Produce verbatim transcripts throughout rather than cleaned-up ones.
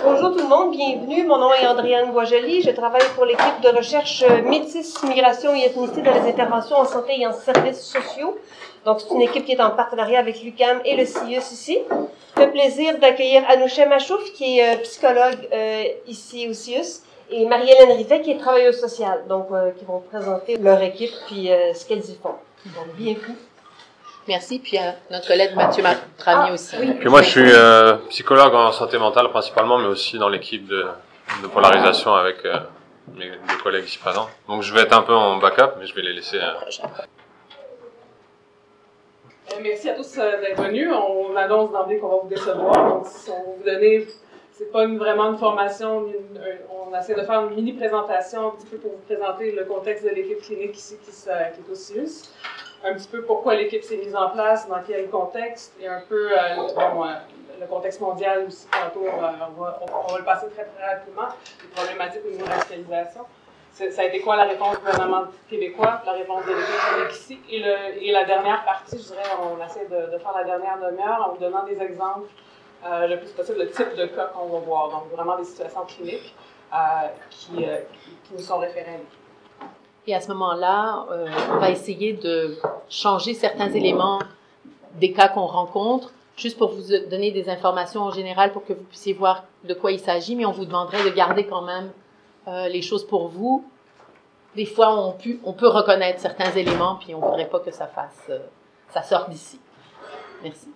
Bonjour tout le monde, bienvenue. Mon nom est Andréane Boisjoli. Je travaille pour l'équipe de recherche Métis, Migration et Ethnicité dans les interventions en santé et en services sociaux. Donc, c'est une équipe qui est en partenariat avec l'U Q A M et le C I U S ici. Le plaisir d'accueillir Anoucha Machouf, qui est psychologue euh, ici au C I U S, et Marie-Hélène Rivet, qui est travailleuse sociale, donc euh, qui vont présenter leur équipe puis euh, ce qu'elles y font. Donc, bienvenue. Merci. Puis à notre collègue Mathieu Tramier ah, aussi. Oui. Puis moi, je suis euh, psychologue en santé mentale principalement, mais aussi dans l'équipe de, de polarisation avec euh, mes deux collègues ici présents. Donc je vais être un peu en backup, mais je vais les laisser. Euh... Merci à tous euh, d'être venus. On annonce d'emblée qu'on va vous décevoir. Donc, si on va vous donner, c'est pas une, vraiment une formation, une, on essaie de faire une mini-présentation un petit peu pour vous présenter le contexte de l'équipe clinique ici qui, qui est au C I U S. Un petit peu pourquoi l'équipe s'est mise en place, dans quel contexte, et un peu euh, bon, euh, le contexte mondial aussi. Tantôt, euh, on, va, on, on va le passer très très rapidement. Les problématiques au niveau de la radicalisation. Ça a été quoi la réponse du gouvernement québécois, la réponse de l'équipe clinique ici, et, le, et la dernière partie, je dirais, on essaie de, de faire la dernière demi-heure en vous donnant des exemples euh, le plus possible, le type de cas qu'on va voir. Donc vraiment des situations cliniques euh, qui, euh, qui, qui nous sont référées. Et à ce moment-là, euh, on va essayer de changer certains éléments des cas qu'on rencontre, juste pour vous donner des informations en général pour que vous puissiez voir de quoi il s'agit, mais on vous demanderait de garder quand même euh, les choses pour vous. Des fois, on peut, on peut reconnaître certains éléments, puis on ne voudrait pas que ça fasse, euh, ça sorte d'ici. Merci.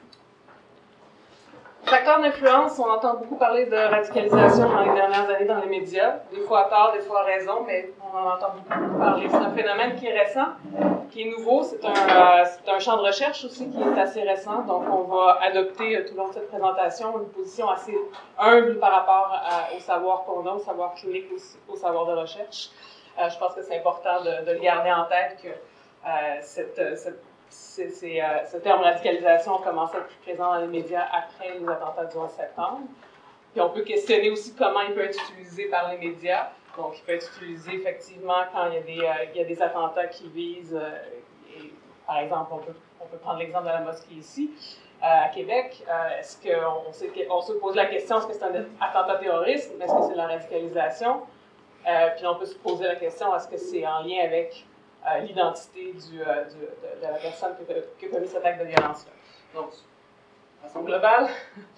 Facteurs d'influence, on entend beaucoup parler de radicalisation dans les dernières années dans les médias, des fois à tort, des fois à raison, mais on en entend beaucoup parler. C'est un phénomène qui est récent, qui est nouveau, c'est un, euh, c'est un champ de recherche aussi qui est assez récent, donc on va adopter euh, tout au long de cette présentation une position assez humble par rapport à, au savoir qu'on a, au savoir clinique, au, au savoir de recherche. Euh, je pense que c'est important de, de le garder en tête que euh, cette, cette C'est, c'est, euh, ce terme radicalisation a commencé à être plus présent dans les médias après les attentats du onze septembre. Puis on peut questionner aussi comment il peut être utilisé par les médias. Donc, il peut être utilisé effectivement quand il y a des, euh, il y a des attentats qui visent, euh, et, par exemple, on peut, on peut prendre l'exemple de la mosquée ici, euh, à Québec. Euh, est-ce qu'on on se pose la question, est-ce que c'est un attentat terroriste? Est-ce que c'est de la radicalisation? Euh, puis on peut se poser la question, est-ce que c'est en lien avec Euh, l'identité du, euh, du, de, de la personne qui a, qui a commis cet acte de violence-là. Donc, de façon globale,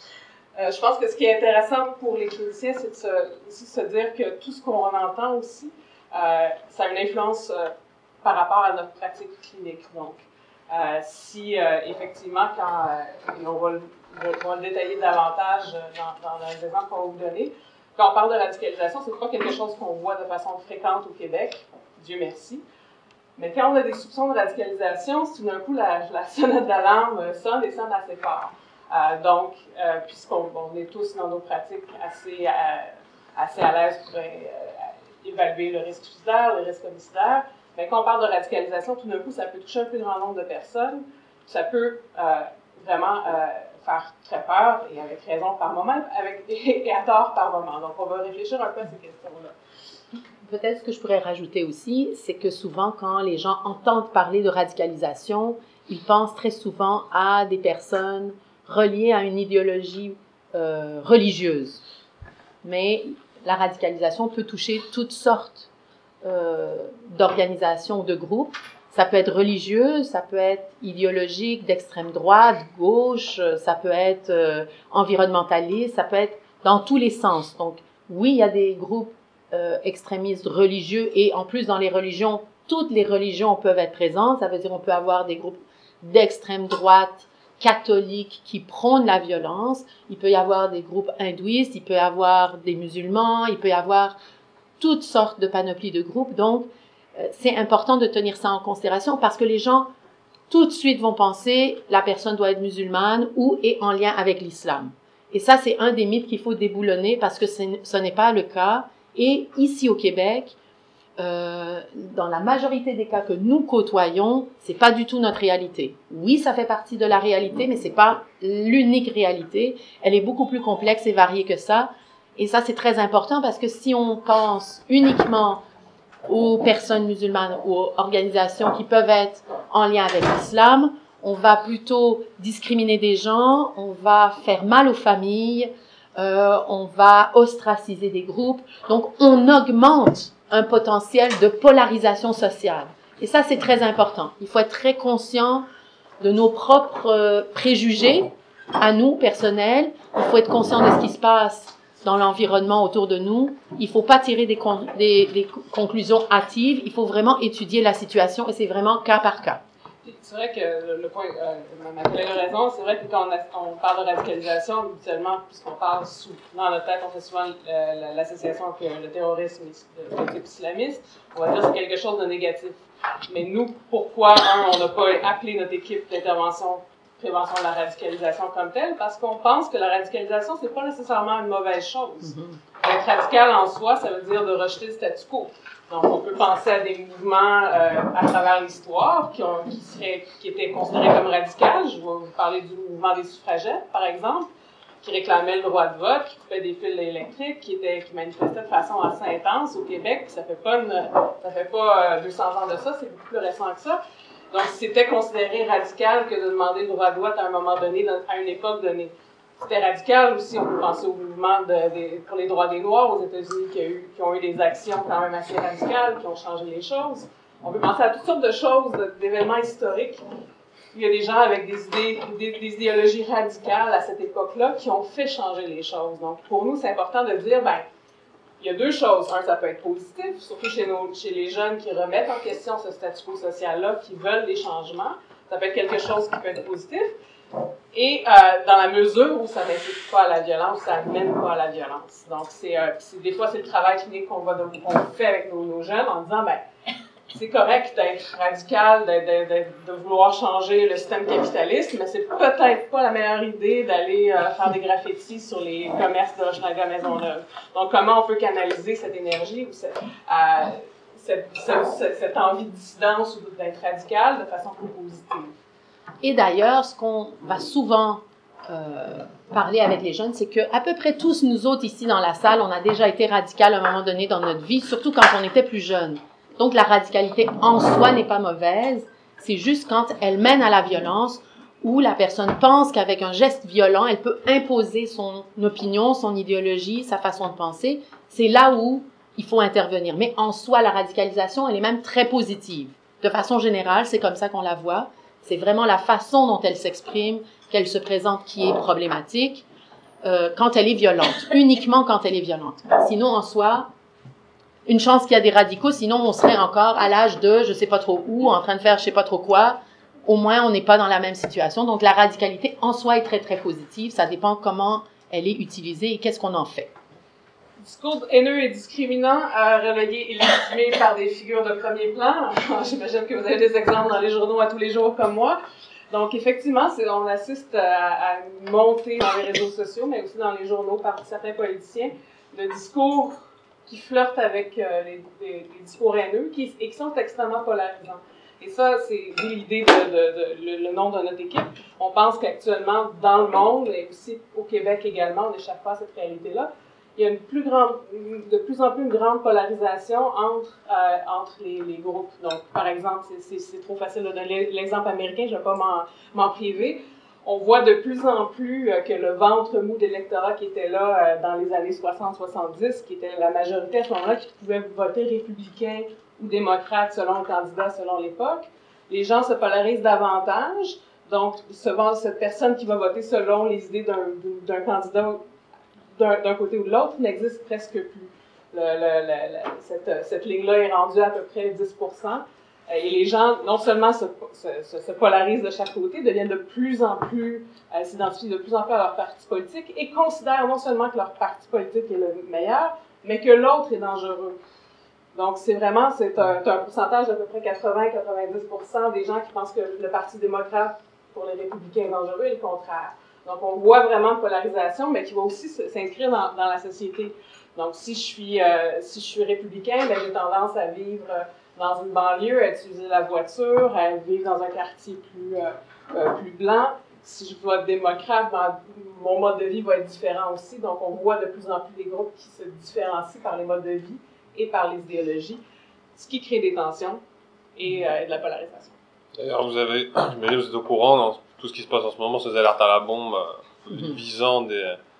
euh, je pense que ce qui est intéressant pour les cliniciens, c'est de se, aussi de se dire que tout ce qu'on entend aussi, euh, ça a une influence euh, par rapport à notre pratique clinique. Donc, euh, si euh, effectivement, quand, euh, et on va le, on va le détailler davantage dans, dans les exemples qu'on va vous donner, quand on parle de radicalisation, c'est pas quelque chose qu'on voit de façon fréquente au Québec, Dieu merci. Mais quand on a des soupçons de radicalisation, tout d'un coup, la, la sonnette d'alarme sonne et sonne assez fort. Euh, donc, euh, puisqu'on on est tous dans nos pratiques assez, euh, assez à l'aise pour euh, évaluer le risque suicidaire, le risque homicidaire, mais quand on parle de radicalisation, tout d'un coup, ça peut toucher un plus grand nombre de personnes. Ça peut euh, vraiment euh, faire très peur, et avec raison par moment, avec, et à tort par moment. Donc, on va réfléchir un peu à ces questions-là. Peut-être ce que je pourrais rajouter aussi, c'est que souvent, quand les gens entendent parler de radicalisation, ils pensent très souvent à des personnes reliées à une idéologie euh, religieuse. Mais la radicalisation peut toucher toutes sortes euh, d'organisations ou de groupes. Ça peut être religieux, ça peut être idéologique, d'extrême droite, gauche, ça peut être euh, environnementaliste, ça peut être dans tous les sens. Donc, oui, il y a des groupes Euh, extrémistes religieux, et en plus dans les religions, toutes les religions peuvent être présentes. Ça veut dire on peut avoir des groupes d'extrême droite catholiques qui prônent la violence, il peut y avoir des groupes hindouistes, il peut y avoir des musulmans, il peut y avoir toutes sortes de panoplies de groupes. Donc euh, c'est important de tenir ça en considération, parce que les gens tout de suite vont penser la personne doit être musulmane ou est en lien avec l'islam. Et ça, c'est un des mythes qu'il faut déboulonner, parce que ce n'est pas le cas. Et ici au Québec, euh, dans la majorité des cas que nous côtoyons, c'est pas du tout notre réalité. Oui, ça fait partie de la réalité, mais c'est pas l'unique réalité. Elle est beaucoup plus complexe et variée que ça. Et ça, c'est très important, parce que si on pense uniquement aux personnes musulmanes ou aux organisations qui peuvent être en lien avec l'islam, on va plutôt discriminer des gens, on va faire mal aux familles, euh, on va ostraciser des groupes. Donc, on augmente un potentiel de polarisation sociale. Et ça, c'est très important. Il faut être très conscient de nos propres euh, préjugés, à nous, personnels. Il faut être conscient de ce qui se passe dans l'environnement autour de nous. Il faut pas tirer des, con- des, des conclusions hâtives. Il faut vraiment étudier la situation et c'est vraiment cas par cas. C'est vrai que le, le point, euh, ma collègue a raison, c'est vrai que quand on, a, on parle de radicalisation, habituellement, puisqu'on parle sous, dans notre tête, on fait souvent euh, l'association avec le terrorisme de, de type islamiste, on va dire que c'est quelque chose de négatif. Mais nous, pourquoi, un, on n'a pas appelé notre équipe d'intervention prévention de la radicalisation comme telle? Parce qu'on pense que la radicalisation, c'est pas nécessairement une mauvaise chose. Mm-hmm. Être radical en soi, ça veut dire de rejeter le statu quo. Donc, on peut penser à des mouvements euh, à travers l'histoire qui, ont, qui, seraient, qui étaient considérés comme radicaux. Je vais vous parler du mouvement des suffragettes, par exemple, qui réclamait le droit de vote, qui coupait des fils électriques, qui, était, qui manifestait de façon assez intense au Québec. Puis ça fait pas, une, ça fait pas euh, deux cents ans de ça, c'est beaucoup plus récent que ça. Donc, c'était considéré radical que de demander le droit de vote à un moment donné, à une époque donnée. C'était radical aussi, on peut penser au mouvement de, de, pour les droits des Noirs aux États-Unis qui, a eu, qui ont eu des actions quand même assez radicales, qui ont changé les choses. On peut penser à toutes sortes de choses, d'événements historiques. Il y a des gens avec des idées, des, des idéologies radicales à cette époque-là qui ont fait changer les choses. Donc, pour nous, c'est important de dire, ben, il y a deux choses. Un, ça peut être positif, surtout chez, nos, chez les jeunes qui remettent en question ce statu quo social-là, qui veulent des changements. Ça peut être quelque chose qui peut être positif. Et euh, dans la mesure où ça n'incite pas à la violence, ça ne mène pas à la violence. Donc, c'est, euh, c'est, des fois, c'est le travail clinique qu'on, va, qu'on fait avec nos, nos jeunes en disant, ben, c'est correct d'être radical, de, de, de, de vouloir changer le système capitaliste, mais c'est peut-être pas la meilleure idée d'aller euh, faire des graffitis sur les commerces de Hochelaga Maisonneuve. Donc, comment on peut canaliser cette énergie ou cette, euh, cette, cette, cette envie de dissidence ou d'être radical de façon plus positive? Et d'ailleurs, ce qu'on va souvent euh, parler avec les jeunes, c'est que à peu près tous nous autres ici dans la salle, on a déjà été radical à un moment donné dans notre vie, surtout quand on était plus jeune. Donc la radicalité en soi n'est pas mauvaise, c'est juste quand elle mène à la violence ou la personne pense qu'avec un geste violent, elle peut imposer son opinion, son idéologie, sa façon de penser. C'est là où il faut intervenir. Mais en soi, la radicalisation, elle est même très positive. De façon générale, c'est comme ça qu'on la voit. C'est vraiment la façon dont elle s'exprime, qu'elle se présente qui est problématique, euh, quand elle est violente, uniquement quand elle est violente. Sinon, en soi, une chance qu'il y a des radicaux, sinon on serait encore à l'âge de je sais pas trop où, en train de faire je sais pas trop quoi. Au moins, on n'est pas dans la même situation. Donc, la radicalité en soi est très, très positive. Ça dépend comment elle est utilisée et qu'est-ce qu'on en fait. Discours haineux et discriminant, euh, relayé et légitimé par des figures de premier plan. J'imagine que vous avez des exemples dans les journaux à tous les jours comme moi. Donc, effectivement, c'est, on assiste à, à une montée dans les réseaux sociaux, mais aussi dans les journaux par certains politiciens, de discours qui flirtent avec euh, les, les, les discours haineux qui, et qui sont extrêmement polarisants. Et ça, c'est l'idée de, de, de, de le nom de notre équipe. On pense qu'actuellement, dans le monde, et aussi au Québec également, on n'échappe pas à cette réalité-là, il y a une plus grande, de plus en plus une grande polarisation entre, euh, entre les, les groupes. Donc, par exemple, c'est, c'est, c'est trop facile de donner l'exemple américain, je ne vais pas m'en, m'en priver. On voit de plus en plus euh, que le ventre mou de l'électorat qui était là euh, dans les années soixante soixante-dix, qui était la majorité à ce moment-là, qui pouvait voter républicain ou démocrate selon le candidat, selon l'époque, les gens se polarisent davantage. Donc, souvent, cette personne qui va voter selon les idées d'un, d'un candidat d'un, d'un côté ou de l'autre n'existe presque plus. Le, le, le, le, cette, cette ligne-là est rendue à peu près dix pour cent. Et les gens, non seulement se, se, se polarisent de chaque côté, deviennent de plus en plus, euh, s'identifient de plus en plus à leur parti politique et considèrent non seulement que leur parti politique est le meilleur, mais que l'autre est dangereux. Donc, c'est vraiment, c'est un, un pourcentage d'à peu près quatre-vingts à quatre-vingt-dix pour cent des gens qui pensent que le Parti démocrate pour les républicains est dangereux et le contraire. Donc, on voit vraiment une polarisation, mais qui va aussi s'inscrire dans, dans la société. Donc, si je suis, euh, si je suis républicain, ben, j'ai tendance à vivre dans une banlieue, à utiliser la voiture, à vivre dans un quartier plus, euh, euh, plus blanc. Si je veux être démocrate, ben, mon mode de vie va être différent aussi. Donc, on voit de plus en plus des groupes qui se différencient par les modes de vie et par les idéologies, ce qui crée des tensions et euh, de la polarisation. D'ailleurs, vous avez, j'imagine, vous êtes au courant dans tout ce qui se passe en ce moment, ces alertes à la bombe euh, mm-hmm. visant des,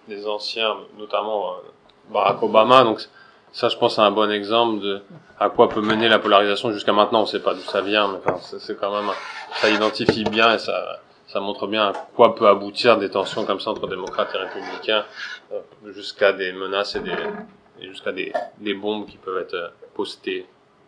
des anciens, notamment euh, Barack Obama. Donc ça, je pense, c'est un bon exemple de à quoi peut mener la polarisation jusqu'à maintenant. On ne sait pas d'où ça vient, mais enfin, c'est, c'est quand même, ça identifie bien et ça, ça montre bien à quoi peut aboutir des tensions comme ça entre démocrates et républicains, euh, jusqu'à des menaces et des, et jusqu'à des, des bombes qui peuvent être euh, postées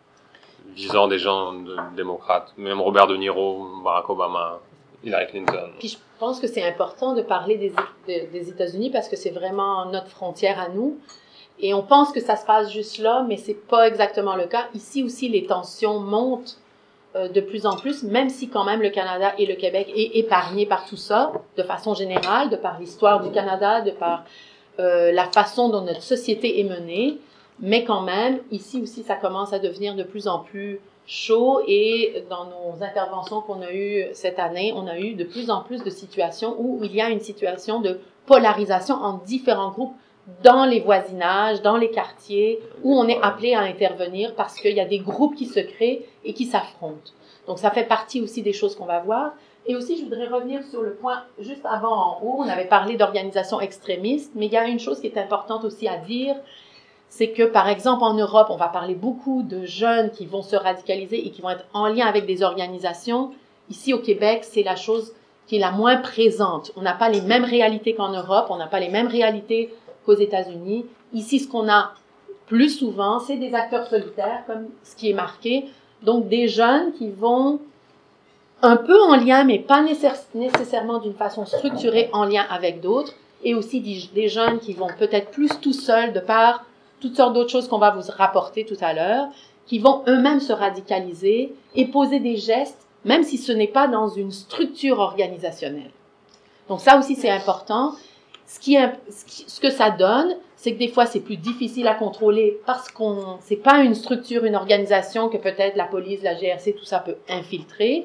visant des gens de, démocrates, même Robert De Niro, Barack Obama, Hillary Clinton. Puis je pense que c'est important de parler des, des, des États-Unis parce que c'est vraiment notre frontière à nous. Et on pense que ça se passe juste là, mais c'est pas exactement le cas. Ici aussi, les tensions montent euh, de plus en plus, même si quand même le Canada et le Québec est épargné par tout ça, de façon générale, de par l'histoire du Canada, de par euh, la façon dont notre société est menée. Mais quand même, ici aussi, ça commence à devenir de plus en plus chaud. Et dans nos interventions qu'on a eues cette année, on a eu de plus en plus de situations où il y a une situation de polarisation entre différents groupes dans les voisinages, dans les quartiers, où on est appelé à intervenir parce qu'il y a des groupes qui se créent et qui s'affrontent. Donc, ça fait partie aussi des choses qu'on va voir. Et aussi, je voudrais revenir sur le point juste avant en haut. On avait parlé d'organisations extrémistes, mais il y a une chose qui est importante aussi à dire, c'est que, par exemple, en Europe, on va parler beaucoup de jeunes qui vont se radicaliser et qui vont être en lien avec des organisations. Ici, au Québec, c'est la chose qui est la moins présente. On n'a pas les mêmes réalités qu'en Europe, on n'a pas les mêmes réalités qu'aux États-Unis. Ici, ce qu'on a plus souvent, c'est des acteurs solitaires, comme ce qui est marqué. Donc, des jeunes qui vont un peu en lien, mais pas nécessairement d'une façon structurée en lien avec d'autres. Et aussi des jeunes qui vont peut-être plus tout seuls de par toutes sortes d'autres choses qu'on va vous rapporter tout à l'heure, qui vont eux-mêmes se radicaliser et poser des gestes, même si ce n'est pas dans une structure organisationnelle. Donc ça aussi, c'est important. Ce, qui est, ce que ça donne, c'est que des fois, c'est plus difficile à contrôler parce qu'on, c'est pas une structure, une organisation que peut-être la police, la G R C, tout ça peut infiltrer.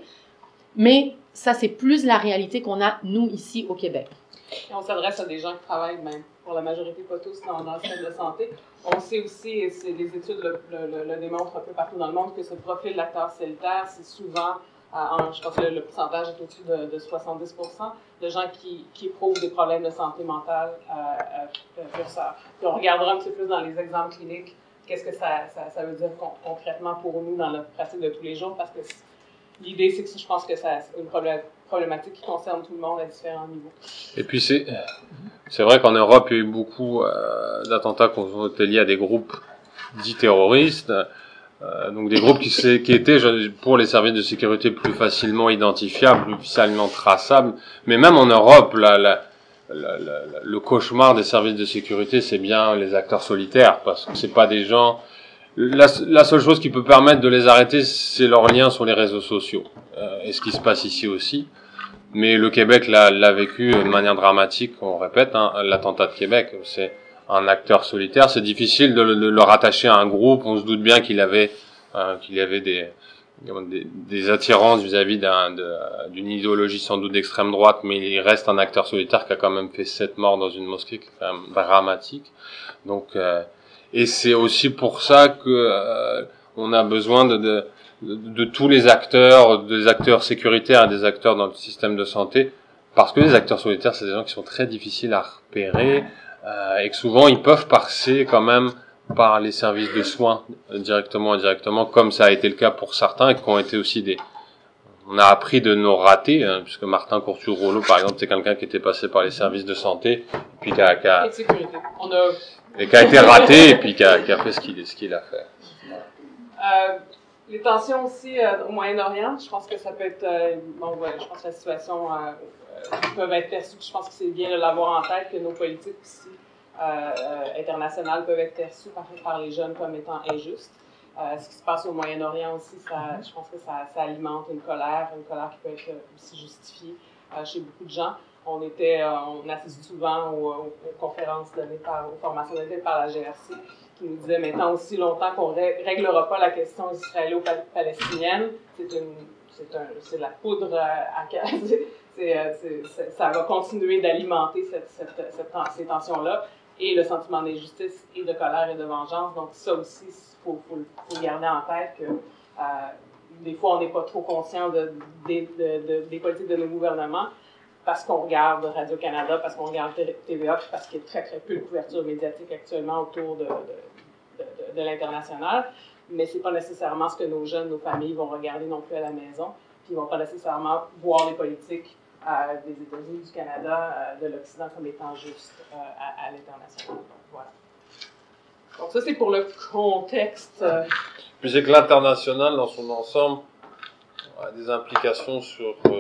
Mais ça, c'est plus la réalité qu'on a, nous, ici, au Québec. Et on s'adresse à des gens qui travaillent, même pour la majorité, pas tous, dans, dans le système de santé. On sait aussi, et c'est, les études le, le, le démontrent un peu partout dans le monde, que ce profil d'acteur solitaire, c'est souvent, euh, en, je pense que le, le pourcentage est au-dessus de, de soixante-dix pour cent de gens qui, qui éprouvent des problèmes de santé mentale euh, euh, curseurs. Puis on regardera un petit peu plus dans les exemples cliniques, qu'est-ce que ça, ça, ça veut dire con, concrètement pour nous dans notre pratique de tous les jours, parce que l'idée, c'est que je pense que ça, c'est une problématique qui concerne tout le monde à différents niveaux. Et puis c'est c'est vrai qu'en Europe, il y a eu beaucoup euh, d'attentats qui ont été liés à des groupes dits terroristes, euh, donc des groupes qui, qui étaient pour les services de sécurité plus facilement identifiables, plus facilement traçables. Mais même en Europe, la, la, la, la, le cauchemar des services de sécurité, c'est bien les acteurs solitaires, parce que c'est pas des gens. La, la seule chose qui peut permettre de les arrêter, c'est leur lien sur les réseaux sociaux. Euh, et ce qui se passe ici aussi. Mais le Québec l'a, l'a vécu de manière dramatique, on répète, hein, l'attentat de Québec. C'est un acteur solitaire. C'est difficile de, de le rattacher à un groupe. On se doute bien qu'il avait, euh, qu'il y avait des, des, des attirances vis-à-vis d'un, de, d'une idéologie sans doute d'extrême droite, mais il reste un acteur solitaire qui a quand même fait sept morts dans une mosquée, qui est quand même dramatique. Donc, euh, et c'est aussi pour ça que euh, on a besoin de, de, de, de tous les acteurs, des acteurs sécuritaires et des acteurs dans le système de santé, parce que les acteurs solitaires, c'est des gens qui sont très difficiles à repérer euh, et que souvent ils peuvent passer quand même par les services de soins directement ou indirectement, comme ça a été le cas pour certains et qui ont été aussi des... On a appris de nos ratés, hein, puisque Martin Courtois-Rouleau, par exemple, c'est quelqu'un qui était passé par les services de santé, et puis qui a... Qui a... Et de sécurité. On a... Et qui a été raté, et puis qui a, qui a fait ce qu'il, ce qu'il a fait. Euh, les tensions aussi euh, au Moyen-Orient, je pense que ça peut être... Euh, bon, ouais, je pense que la situation euh, euh, peut être perçue, je pense que c'est bien de l'avoir en tête, que nos politiques aussi euh, euh, internationales peuvent être perçues par, par les jeunes comme étant injustes. Euh, ce qui se passe au Moyen-Orient aussi, ça, je pense que ça, ça alimente une colère, une colère qui peut être aussi justifiée euh, chez beaucoup de gens. On était, euh, on assiste souvent aux, aux, aux conférences données par, aux formations données par la G R C, qui nous disait, mais tant aussi longtemps qu'on ne réglera pas la question israélo-palestinienne, c'est une, c'est un, c'est de la poudre à gaz. C'est, c'est, c'est, ça va continuer d'alimenter cette, cette, cette, ces tensions-là et le sentiment d'injustice et de colère et de vengeance. Donc ça aussi, il faut, faut, faut garder en tête que euh, des fois, on n'est pas trop conscient de, de, de, de, des politiques de nos gouvernements. parce qu'on regarde Radio-Canada, parce qu'on regarde T V A, puis parce qu'il y a très, très peu de couverture médiatique actuellement autour de, de, de, de, de l'international. Mais c'est pas nécessairement ce que nos jeunes, nos familles vont regarder non plus à la maison, puis ils vont pas nécessairement voir les politiques euh, des États-Unis, du Canada, euh, de l'Occident comme étant juste euh, à, à l'international. Voilà. Donc ça, c'est pour le contexte. Euh... Puis c'est que l'international, dans son ensemble, a des implications sur, euh,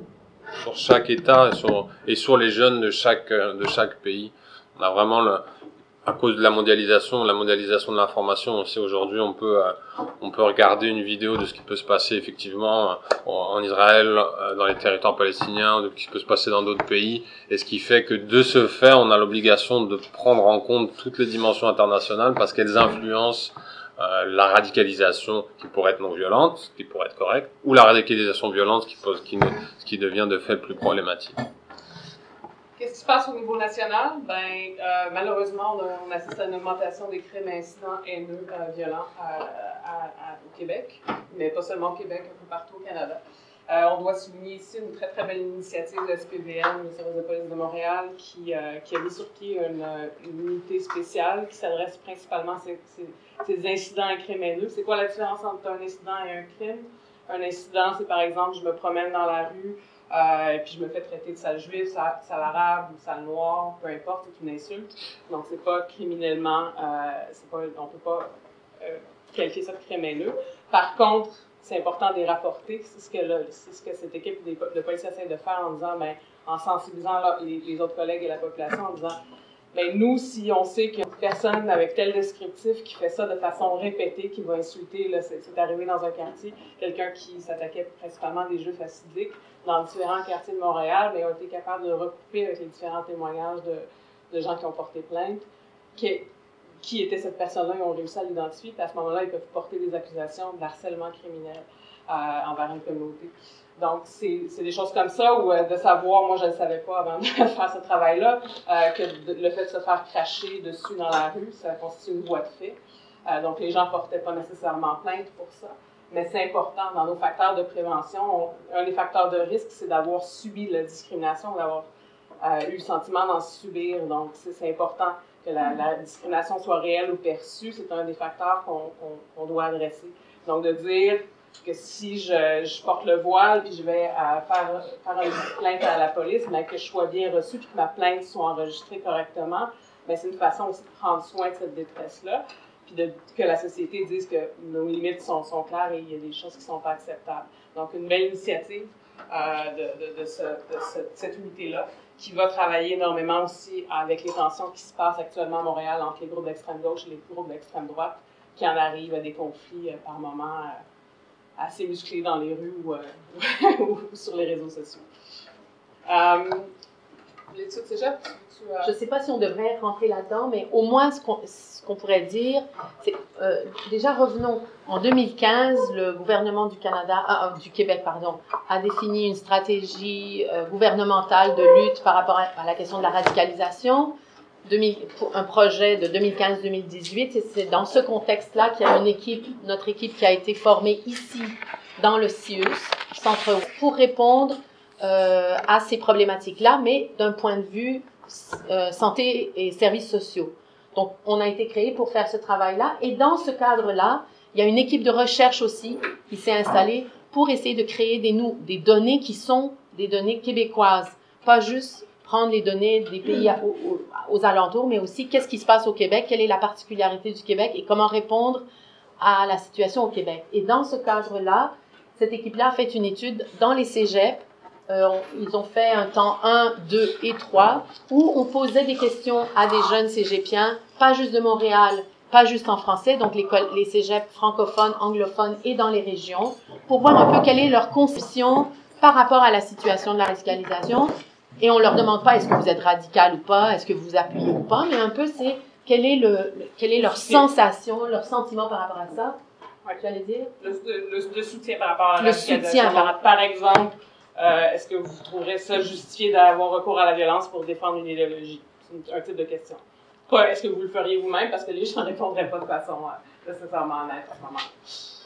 sur chaque État et sur, et sur les jeunes de chaque, de chaque pays. On a vraiment, le, à cause de la mondialisation, la mondialisation de l'information, on sait aujourd'hui, on peut, euh, on peut regarder une vidéo de ce qui peut se passer effectivement en, en Israël, euh, dans les territoires palestiniens, de ce qui peut se passer dans d'autres pays, et ce qui fait que de ce fait, on a l'obligation de prendre en compte toutes les dimensions internationales parce qu'elles influencent euh, la radicalisation qui pourrait être non violente, qui pourrait être correcte, ou la radicalisation violente qui, pose, qui, ne, qui devient de fait plus problématique. Qu'est-ce qui se passe au niveau national? Ben, euh, malheureusement, on, a, on assiste à une augmentation des crimes et incidents haineux euh, violents à, à, à, au Québec, mais pas seulement au Québec, un peu partout au Canada. Euh, on doit souligner ici une très, très belle initiative de S P V M, le service de police de Montréal, qui, euh, qui a mis sur pied une, une unité spéciale qui s'adresse principalement à ces, ces, ces incidents et crimes haineux. C'est quoi la différence entre un incident et un crime? Un incident, c'est par exemple, je me promène dans la rue, Euh, et puis je me fais traiter de sale juif, sale, sale arabe ou sale noir, peu importe, c'est une insulte. Donc c'est pas criminellement, euh, c'est pas, on peut pas euh, qualifier ça de crime haineux. Par contre, c'est important de les rapporter. C'est ce que, là, c'est ce que cette équipe de, de policiers essaie de faire en disant, ben, en sensibilisant là, les, les autres collègues et la population, en disant, ben, nous, si on sait qu'il y a une personne avec tel descriptif qui fait ça de façon répétée, qui va insulter, là, c'est, c'est arrivé dans un quartier, quelqu'un qui s'attaquait principalement à des juifs assidiques dans différents quartiers de Montréal, mais ont été capables de recouper avec les différents témoignages de, de gens qui ont porté plainte, qui, qui était cette personne-là, ils ont réussi à l'identifier, puis à ce moment-là, ils peuvent porter des accusations d'harcèlement criminel euh, envers une communauté. Donc, c'est, c'est des choses comme ça où euh, de savoir, moi je ne le savais pas avant de faire ce travail-là, euh, que de, le fait de se faire cracher dessus dans la rue, ça constitue une voie de fait. Euh, donc, les gens ne portaient pas nécessairement plainte pour ça. Mais c'est important dans nos facteurs de prévention. On, un des facteurs de risque, c'est d'avoir subi la discrimination, d'avoir euh, eu le sentiment d'en subir. Donc, c'est, c'est important que la, la discrimination soit réelle ou perçue. C'est un des facteurs qu'on, qu'on, qu'on doit adresser. Donc, de dire que si je, je porte le voile puis je vais euh, faire, faire une plainte à la police, mais que je sois bien reçue puis que ma plainte soit enregistrée correctement, bien, c'est une façon aussi de prendre soin de cette détresse-là, puis de, que la société dise que nos limites sont, sont claires et il y a des choses qui ne sont pas acceptables. Donc, une belle initiative euh, de, de, de, ce, de ce, cette unité-là qui va travailler énormément aussi avec les tensions qui se passent actuellement à Montréal entre les groupes d'extrême gauche et les groupes d'extrême droite qui en arrivent à des conflits euh, par moments euh, assez musclés dans les rues ou, euh, ou sur les réseaux sociaux. Euh, L'étude cégep, tu, tu, euh... Je ne sais pas si on devrait rentrer là-dedans, mais au moins ce qu'on, ce qu'on pourrait dire, c'est euh, déjà revenons. En deux mille quinze, le gouvernement du Canada, ah, du Québec, pardon, a défini une stratégie euh, gouvernementale de lutte par rapport à, à la question de la radicalisation. deux mille, pour un projet de deux mille quinze à deux mille dix-huit, et c'est dans ce contexte-là qu'il y a une équipe, notre équipe qui a été formée ici, dans le C I U S, Centre pour répondre euh, à ces problématiques-là, mais d'un point de vue euh, santé et services sociaux. Donc, on a été créé pour faire ce travail-là, et dans ce cadre-là, il y a une équipe de recherche aussi qui s'est installée pour essayer de créer des, nou- des données qui sont des données québécoises, pas juste prendre les données des pays à, aux, aux alentours, mais aussi qu'est-ce qui se passe au Québec, quelle est la particularité du Québec et comment répondre à la situation au Québec. Et dans ce cadre-là, cette équipe-là a fait une étude dans les cégeps. Euh, on, ils ont fait un temps un, deux et trois, où on posait des questions à des jeunes cégepiens, pas juste de Montréal, pas juste en français, donc les, les cégeps francophones, anglophones et dans les régions, pour voir un peu quelle est leur conception par rapport à la situation de la radicalisation. Et on leur demande pas est-ce que vous êtes radical ou pas, est-ce que vous appuyez ou pas, mais un peu c'est quel est le, le quelle est leur sensation, leur sentiment par rapport à ça. Ouais. Tu allais dire le, le, le soutien par rapport à la le radicalisation. soutien par rapport. Par exemple, euh, est-ce que vous trouverez ça justifié d'avoir recours à la violence pour défendre une idéologie? C'est un type de question. Pas est-ce que vous le feriez vous-même, parce que les gens ne répondraient pas de façon euh, nécessairement honnête à ce moment-là.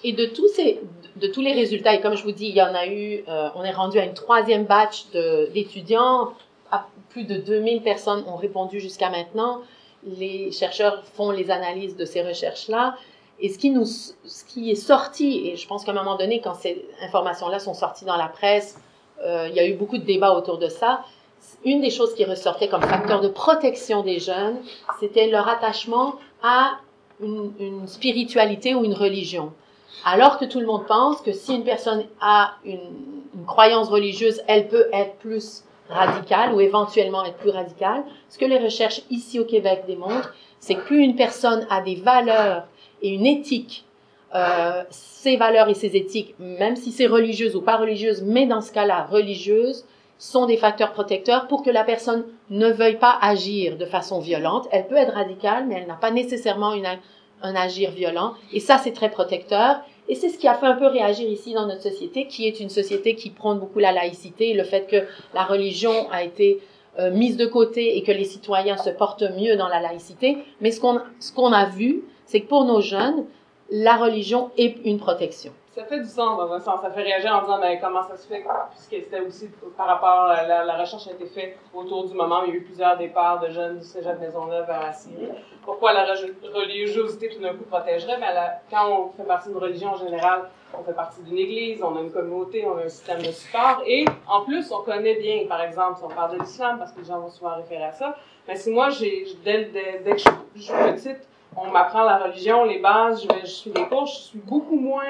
Et de tous ces, de tous les résultats, et comme je vous dis, il y en a eu, euh, on est rendu à une troisième batch de, d'étudiants, à plus de deux mille personnes ont répondu jusqu'à maintenant. Les chercheurs font les analyses de ces recherches-là. Et ce qui nous, ce qui est sorti, et je pense qu'à un moment donné, quand ces informations-là sont sorties dans la presse, euh, il y a eu beaucoup de débats autour de ça. Une des choses qui ressortait comme facteur de protection des jeunes, c'était leur attachement à une, une spiritualité ou une religion. Alors que tout le monde pense que si une personne a une, une croyance religieuse, elle peut être plus radicale ou éventuellement être plus radicale. Ce que les recherches ici au Québec démontrent, c'est que plus une personne a des valeurs et une éthique, euh, ces valeurs et ces éthiques, même si c'est religieuse ou pas religieuse, mais dans ce cas-là, religieuse, sont des facteurs protecteurs pour que la personne ne veuille pas agir de façon violente. Elle peut être radicale, mais elle n'a pas nécessairement une, un agir violent. Et ça, c'est très protecteur. Et c'est ce qui a fait un peu réagir ici dans notre société, qui est une société qui prône beaucoup la laïcité, le fait que la religion a été euh, mise de côté et que les citoyens se portent mieux dans la laïcité. Mais ce qu'on, ce qu'on a vu, c'est que pour nos jeunes, la religion est une protection. Ça fait du sens, dans un sens. Ça fait réagir en disant, ben, comment ça se fait, puisque c'était aussi par rapport à la, la recherche a été faite autour du moment où il y a eu plusieurs départs de jeunes du cégep Maisonneuve vers la Syrie. Pourquoi la religiosité tout d'un coup protégerait? Ben, la, quand on fait partie d'une religion en général, on fait partie d'une église, on a une communauté, on a un système de support, et en plus, on connaît bien, par exemple, si on parle de l'islam, parce que les gens vont souvent référer à ça, mais si moi, j'ai, dès, dès, dès que je, je suis petite, on m'apprend la religion, les bases, je, vais, je suis des cours, je suis beaucoup moins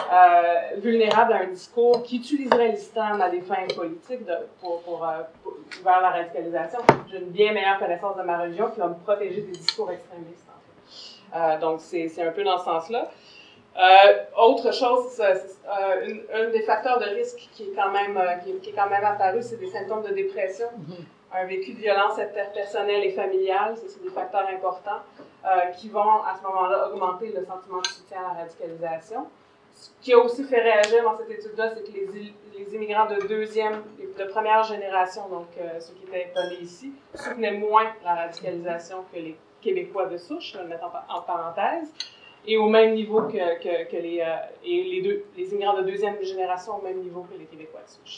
euh, vulnérable à un discours qui utiliserait l'islam à des fins politiques de, pour, pour, euh, pour, vers la radicalisation. J'ai une bien meilleure connaissance de ma religion qui va me protéger des discours extrémistes, en fait. Euh, donc, c'est, c'est un peu dans ce sens-là. Euh, autre chose, c'est, euh, une, un des facteurs de risque qui est quand même, euh, qui, est, qui est quand même apparu, c'est des symptômes de dépression. Mm-hmm. Un vécu de violence interpersonnelle et familiale, ça, c'est des facteurs importants. Euh, qui vont, à ce moment-là, augmenter le sentiment de soutien à la radicalisation. Ce qui a aussi fait réagir dans cette étude-là, c'est que les, les immigrants de deuxième, de première génération, donc euh, ceux qui étaient pas nés ici, soutenaient moins la radicalisation que les Québécois de souche, je vais le mettre en, en parenthèse, et au même niveau que, que, que les, euh, et les, deux, les immigrants de deuxième génération au même niveau que les Québécois de souche.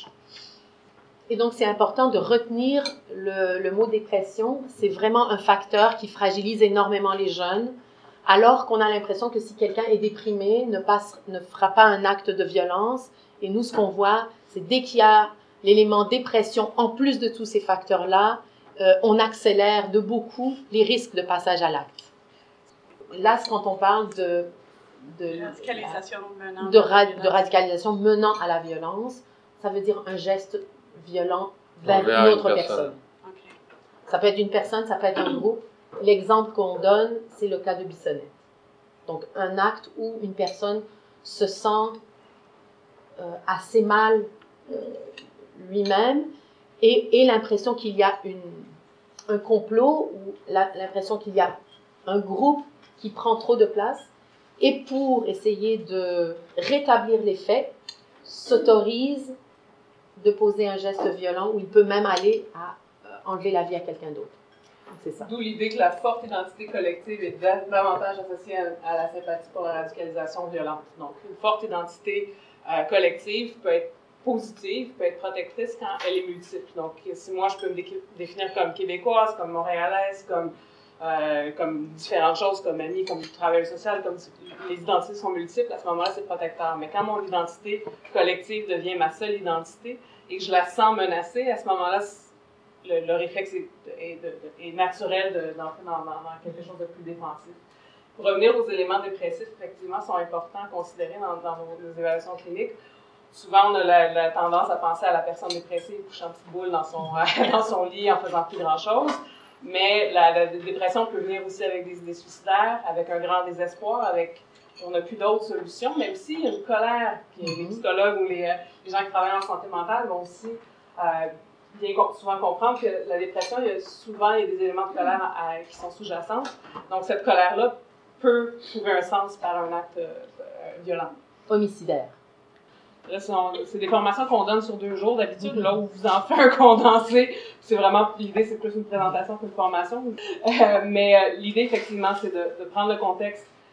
Et donc, c'est important de retenir le, le mot dépression. C'est vraiment un facteur qui fragilise énormément les jeunes, alors qu'on a l'impression que si quelqu'un est déprimé, ne, passe, ne fera pas un acte de violence. Et nous, ce qu'on voit, c'est dès qu'il y a l'élément dépression, en plus de tous ces facteurs-là, euh, on accélère de beaucoup les risques de passage à l'acte. Là, c'est quand on parle de, de, radicalisation menant de, ra- de radicalisation menant à la violence, ça veut dire un geste violent vers une autre une personne. personne. Okay. Ça peut être une personne, ça peut être un groupe. L'exemple qu'on donne, c'est le cas de Bissonnette. Donc, un acte où une personne se sent euh, assez mal euh, lui-même et, et l'impression qu'il y a une, un complot ou la, l'impression qu'il y a un groupe qui prend trop de place et pour essayer de rétablir les faits, s'autorise de poser un geste violent où il peut même aller à euh, enlever la vie à quelqu'un d'autre. C'est ça. D'où l'idée que la forte identité collective est davantage associée à, à la sympathie pour la radicalisation violente. Donc, une forte identité euh, collective peut être positive, peut être protectrice quand elle est multiple. Donc, si moi, je peux me dé- définir comme québécoise, comme montréalaise, comme, euh, comme différentes choses, comme amie, comme travailleuse sociale, comme les identités sont multiples, à ce moment-là, c'est protecteur. Mais quand mon identité collective devient ma seule identité et que je la sens menacée, à ce moment-là, le, le réflexe est, est, de, est naturel de, d'entrer dans, dans, dans quelque chose de plus défensif. Pour revenir aux éléments dépressifs, effectivement, sont importants à considérer dans, dans nos, nos évaluations cliniques. Souvent, on a la, la tendance à penser à la personne dépressive couchant petite boule dans son, dans son lit en faisant plus grand-chose. Mais la, la dépression peut venir aussi avec des idées suicidaires, avec un grand désespoir, avec on n'a plus d'autres solutions, même s'il y a une colère. Puis les psychologues ou les, les gens qui travaillent en santé mentale vont aussi euh, bien souvent comprendre que la dépression, il y a souvent il y a des éléments de colère à, à, qui sont sous-jacents. Donc cette colère-là peut trouver un sens par un acte euh, violent. Homicidaire. Là, c'est, on, c'est des formations qu'on donne sur deux jours d'habitude, mm-hmm. là où vous en faites un condensé. C'est vraiment, l'idée, c'est plus une présentation qu'une formation. Euh, mais euh, l'idée, effectivement, c'est de, de prendre le contexte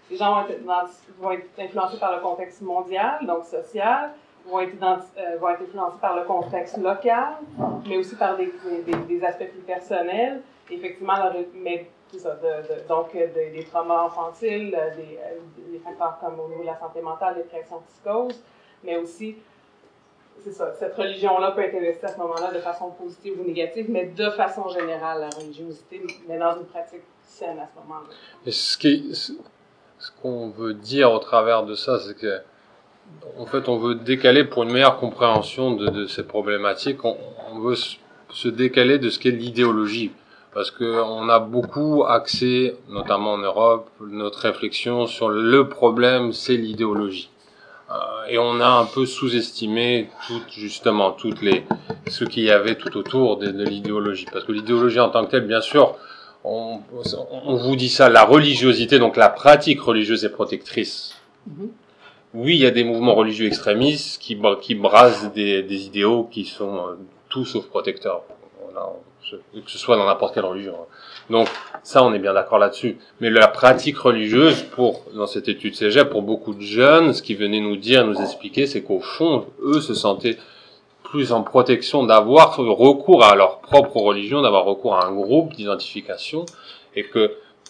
Les gens vont être, vont être influencés par le contexte mondial, donc social, vont être, euh, vont être influencés par le contexte local, mais aussi par des, des, des aspects plus personnels. Effectivement, le, mais c'est ça, de, de, donc de, des traumas infantiles, des, des facteurs comme au niveau de la santé mentale, dépression, psychose, mais aussi, c'est ça, cette religion-là peut être investie à ce moment-là de façon positive ou négative, mais de façon générale, la religiosité, mais dans une pratique saine à ce moment-là. Et ce qui, ce qu'on veut dire au travers de ça, c'est que, en fait, on veut décaler pour une meilleure compréhension de, de ces problématiques, on, on veut se décaler de ce qu'est l'idéologie. Parce que on a beaucoup axé, notamment en Europe, notre réflexion sur le problème, c'est l'idéologie. Euh, et on a un peu sous-estimé tout, justement, toutes les, ce qu'il y avait tout autour de, de l'idéologie. Parce que l'idéologie en tant que telle, bien sûr, on, on vous dit ça, la religiosité, donc la pratique religieuse est protectrice. Mm-hmm. Oui, il y a des mouvements religieux extrémistes qui, qui brassent des, des idéaux qui sont euh, tout sauf protecteurs. Voilà, que ce soit dans n'importe quelle religion. Donc, ça, on est bien d'accord là-dessus. Mais la pratique religieuse, pour, dans cette étude Cégep, pour beaucoup de jeunes, ce qu'ils venaient nous dire, nous expliquer, c'est qu'au fond, eux se sentaient plus en protection d'avoir recours à leur propre religion, d'avoir recours à un groupe d'identification, et que,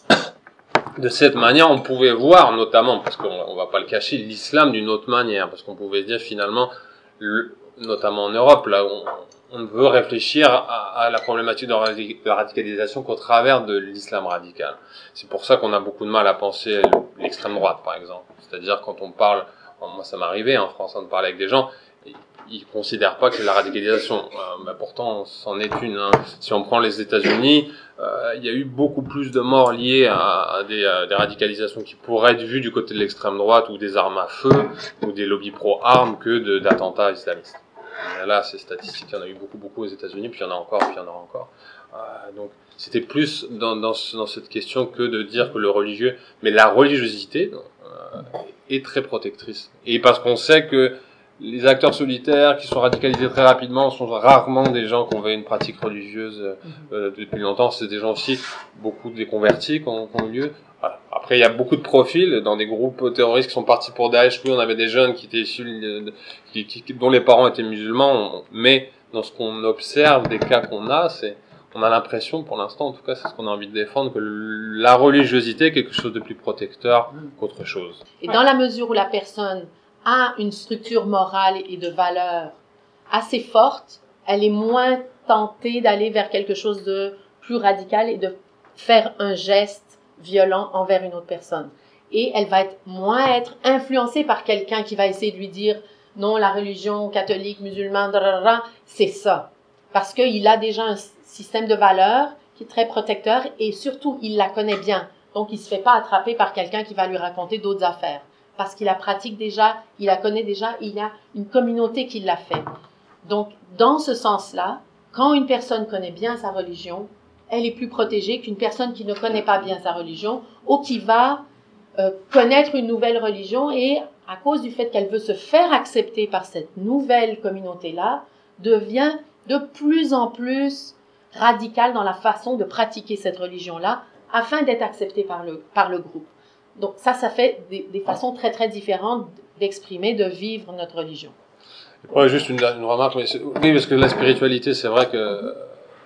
de cette manière, on pouvait voir, notamment, parce qu'on on va pas le cacher, l'islam d'une autre manière, parce qu'on pouvait dire finalement, le, notamment en Europe, là, on, on veut réfléchir à, à la problématique de la radicalisation qu'au travers de l'islam radical. C'est pour ça qu'on a beaucoup de mal à penser l'extrême droite, par exemple. C'est-à-dire quand on parle, moi ça m'est arrivé en France, de parler avec des gens, ils considèrent pas que c'est la radicalisation. Euh, bah pourtant, c'en est une. Hein. Si on prend les États-Unis, euh, il y a eu beaucoup plus de morts liées à, à, des, à des radicalisations qui pourraient être vues du côté de l'extrême droite ou des armes à feu ou des lobbies pro-armes que de, d'attentats islamistes. Et là, c'est statistique. Il y en a eu beaucoup, beaucoup aux États-Unis, puis il y en a encore, puis il y en aura encore. Euh, donc, c'était plus dans, dans, dans cette question que de dire que le religieux, mais la religiosité euh, est très protectrice. Et parce qu'on sait que les acteurs solitaires qui sont radicalisés très rapidement sont rarement des gens qui ont eu une pratique religieuse euh, depuis longtemps. C'est des gens aussi, beaucoup des convertis qui ont, qui ont eu lieu. Voilà. Après, il y a beaucoup de profils dans des groupes terroristes qui sont partis pour Daesh. Oui, on avait des jeunes qui étaient issus, de, de, qui, qui, dont les parents étaient musulmans. On, mais dans ce qu'on observe, des cas qu'on a, c'est, on a l'impression, pour l'instant, en tout cas, c'est ce qu'on a envie de défendre, que la religiosité est quelque chose de plus protecteur qu'autre chose. Et dans la mesure où la personne a une structure morale et de valeurs assez forte, elle est moins tentée d'aller vers quelque chose de plus radical et de faire un geste violent envers une autre personne. Et elle va être moins être influencée par quelqu'un qui va essayer de lui dire non, la religion catholique, musulmane, c'est ça. Parce qu'il a déjà un système de valeurs qui est très protecteur et surtout, il la connaît bien. Donc, il se fait pas attraper par quelqu'un qui va lui raconter d'autres affaires. Parce qu'il la pratique déjà, il la connaît déjà, il y a une communauté qui l'a fait. Donc, dans ce sens-là, quand une personne connaît bien sa religion, elle est plus protégée qu'une personne qui ne connaît pas bien sa religion ou qui va euh, connaître une nouvelle religion et, à cause du fait qu'elle veut se faire accepter par cette nouvelle communauté-là, devient de plus en plus radicale dans la façon de pratiquer cette religion-là afin d'être acceptée par le, par le groupe. Donc ça, ça fait des, des façons très très différentes d'exprimer, de vivre notre religion. Ouais, juste une, une remarque, mais oui, parce que la spiritualité, c'est vrai que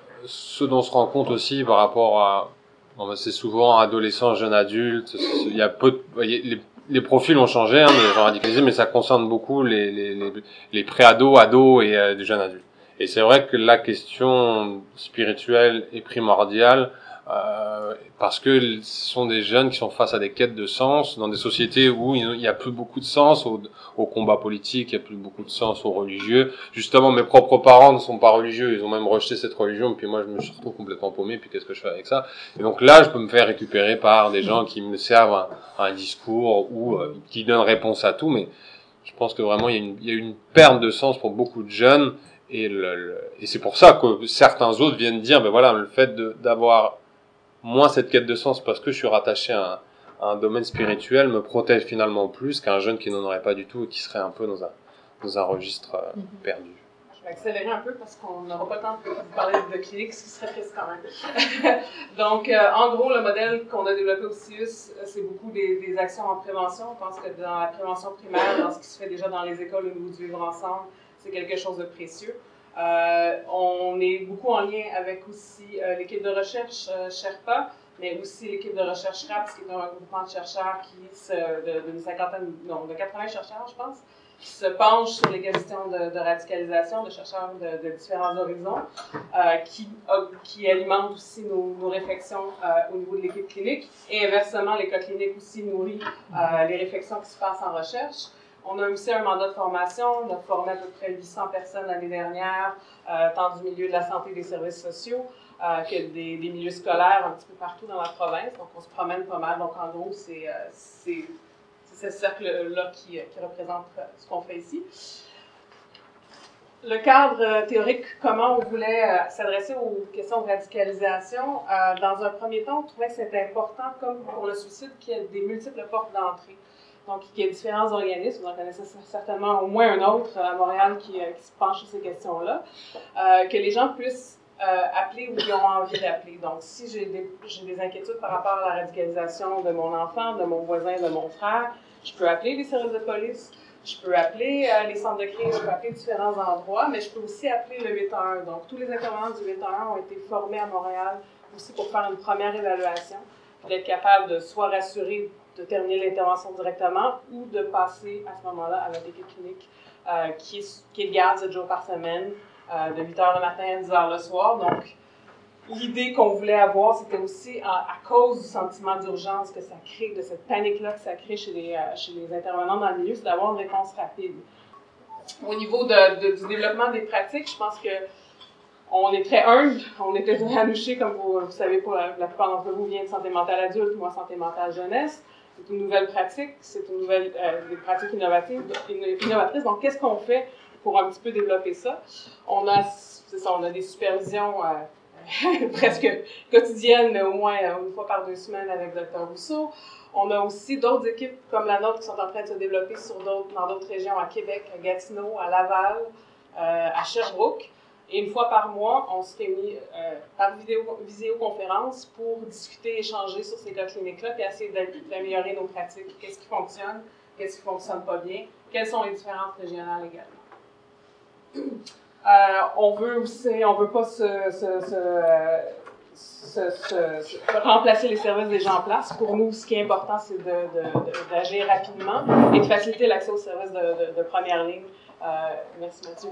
ce dont on se rend compte aussi par rapport à, bon, c'est souvent adolescents, jeunes adultes, il y a peu, de, les, les profils ont changé, hein, les gens radicalisés, mais ça concerne beaucoup les les les, les pré-ados, ados et euh, des jeunes adultes. Et c'est vrai que la question spirituelle est primordiale. Euh, parce que ce sont des jeunes qui sont face à des quêtes de sens dans des sociétés où il n'y a plus beaucoup de sens au, au combat politique, il n'y a plus beaucoup de sens aux religieux. Justement, mes propres parents ne sont pas religieux, ils ont même rejeté cette religion, puis moi je me retrouve complètement paumé, puis qu'est-ce que je fais avec ça? Et donc là, je peux me faire récupérer par des gens qui me servent un, un discours ou euh, qui donnent réponse à tout, mais je pense que vraiment il y a une, il y a une perte de sens pour beaucoup de jeunes, et, le, le, et c'est pour ça que certains autres viennent dire, ben voilà, le fait de, d'avoir moi, cette quête de sens, parce que je suis rattaché à un, à un domaine spirituel, me protège finalement plus qu'un jeune qui n'en aurait pas du tout et qui serait un peu dans un, dans un registre euh, perdu. vais accélérer un peu parce qu'on n'aura pas le temps de vous parler de clinique, ce qui serait triste quand même. Donc, euh, en gros, le modèle qu'on a développé au C I U S, c'est beaucoup des, des actions en prévention. On pense que dans la prévention primaire, dans ce qui se fait déjà dans les écoles au niveau du vivre ensemble, c'est quelque chose de précieux. Euh, on est beaucoup en lien avec aussi euh, l'équipe de recherche euh, Sherpa, mais aussi l'équipe de recherche RAPS, qui est un groupement de chercheurs qui se, de, de une cinquantaine, non, de quatre-vingts chercheurs, je pense, qui se penchent sur les questions de, de radicalisation, de chercheurs de, de différents horizons, euh, qui, qui alimentent aussi nos, nos réflexions euh, au niveau de l'équipe clinique. Et inversement, l'école clinique aussi nourrit euh, les réflexions qui se passent en recherche. On a aussi un mandat de formation. On a formé à peu près huit cents personnes l'année dernière, euh, tant du milieu de la santé et des services sociaux euh, que des, des milieux scolaires un petit peu partout dans la province. Donc, on se promène pas mal. Donc, en gros, c'est euh, ce cercle-là qui, qui représente ce qu'on fait ici. Le cadre théorique, comment on voulait euh, s'adresser aux questions de radicalisation. Euh, dans un premier temps, on trouvait que c'était important, comme pour le suicide, qu'il y ait des multiples portes d'entrée. Donc, il y a différents organismes, vous en connaissez certainement au moins un autre à Montréal qui, qui se penche sur ces questions-là, euh, que les gens puissent euh, appeler ou qui ont envie d'appeler. Donc, si j'ai des, j'ai des inquiétudes par rapport à la radicalisation de mon enfant, de mon voisin, de mon frère, je peux appeler les services de police, je peux appeler euh, les centres de crise, je peux appeler différents endroits, mais je peux aussi appeler le huit un un. Donc, tous les intervenants du huit un un ont été formés à Montréal aussi pour faire une première évaluation, d'être capable de soit rassurer de terminer l'intervention directement ou de passer à ce moment-là à notre équipe clinique euh, qui, est, qui est de garde sept jours par semaine, euh, de huit heures le matin à dix heures le soir. Donc, l'idée qu'on voulait avoir, c'était aussi à, à cause du sentiment d'urgence que ça crée, de cette panique-là que ça crée chez les, euh, chez les intervenants dans le milieu, c'est d'avoir une réponse rapide. Au niveau de, de, du développement des pratiques, je pense que on est très humble, on était à Anouché, comme vous, vous savez, pour la, la plupart d'entre vous, vient de santé mentale adulte, moi santé mentale jeunesse. C'est une nouvelle pratique, c'est une nouvelle euh, des pratiques innovatives, innovatrices. Donc, qu'est-ce qu'on fait pour un petit peu développer ça? On a, c'est ça, on a des supervisions euh, presque quotidiennes, mais au moins euh, une fois par deux semaines avec docteur Rousseau. On a aussi d'autres équipes comme la nôtre qui sont en train de se développer sur d'autres, dans d'autres régions, à Québec, à Gatineau, à Laval, euh, à Sherbrooke. Et une fois par mois, on se réunit euh, par vidéo, visioconférence pour discuter, échanger sur ces cas cliniques-là, puis essayer d'améliorer nos pratiques. Qu'est-ce qui fonctionne, qu'est-ce qui ne fonctionne pas bien, quelles sont les différences régionales également. Euh, on veut aussi, on veut pas se, se, se, euh, se, se, se remplacer les services déjà en place. Pour nous, ce qui est important, c'est d'agir rapidement et de faciliter l'accès aux services de, de, de première ligne. Euh, merci Mathieu.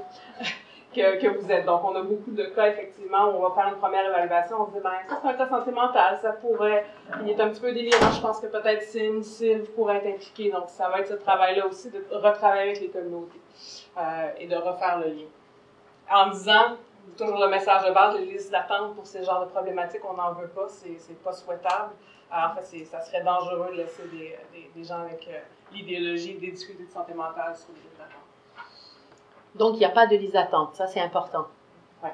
Que, que vous êtes. Donc, on a beaucoup de cas, effectivement, où on va faire une première évaluation, on se dit, ben, ça, c'est un cas santé mentale, ça pourrait, il est un petit peu délirant, je pense que peut-être Sim, Sylve pourrait être impliqué. Donc, ça va être ce travail-là aussi, de retravailler avec les communautés euh, et de refaire le lien. En disant, toujours le message de base, les listes d'attente pour ce genre de problématiques, on n'en veut pas, c'est, c'est pas souhaitable. Alors, en fait, c'est, ça serait dangereux de laisser des, des, des gens avec euh, l'idéologie des difficultés de santé mentale sur les listes d'attente. Donc, il n'y a pas de liste d'attente. Ça, c'est important. Oui.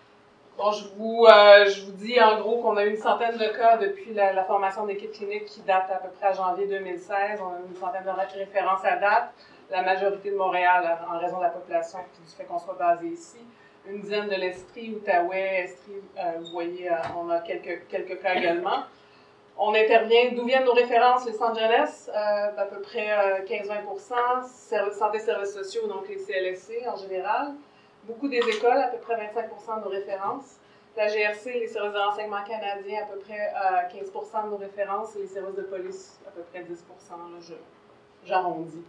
Bon, je vous, euh, je vous dis en gros qu'on a eu une centaine de cas depuis la, la formation d'équipe clinique qui date à peu près à janvier deux mille seize. On a une centaine de références à date. La majorité de Montréal, en raison de la population et du fait qu'on soit basé ici. Une dizaine de l'Estrie, Outaouais, Estrie, euh, vous voyez, euh, on a quelques, quelques cas également. On intervient, d'où viennent nos références? Les centres jeunesse, euh, d'à peu près euh, quinze à vingt pour cent, services, santé et services sociaux, donc les C L S C en général. Beaucoup des écoles, à peu près vingt-cinq pour cent de nos références. La G R C, les services de renseignement canadiens, à peu près euh, quinze pour cent de nos références, et les services de police, à peu près dix pour cent, là, je, j'arrondis.